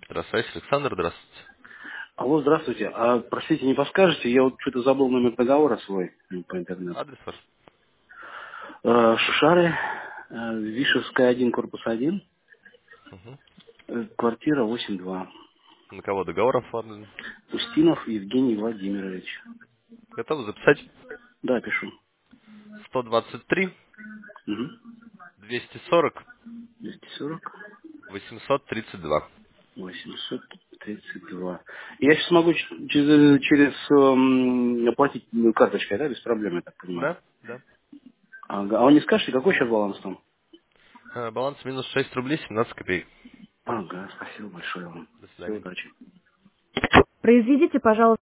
Здравствуйте, Александр, здравствуйте. Алло, здравствуйте. Простите, не подскажете? Я вот что-то забыл номер договора свой по интернету. Адрес ваш? Шушары, Вишевская, 1, корпус 1, Угу. квартира 8-2. На кого договор оформлен? Устинов Евгений Владимирович. Готовы записать? Да, пишу. 123 Угу. 240 240 832. 832. Я сейчас могу через оплатить карточкой, да, без проблем, я так понимаю. Да? Да. Ага. А вы не скажете, какой сейчас баланс там? Баланс минус 6 рублей 17 копеек. Ага, спасибо большое вам. До Всего свидания. удачи. Произведите, пожалуйста,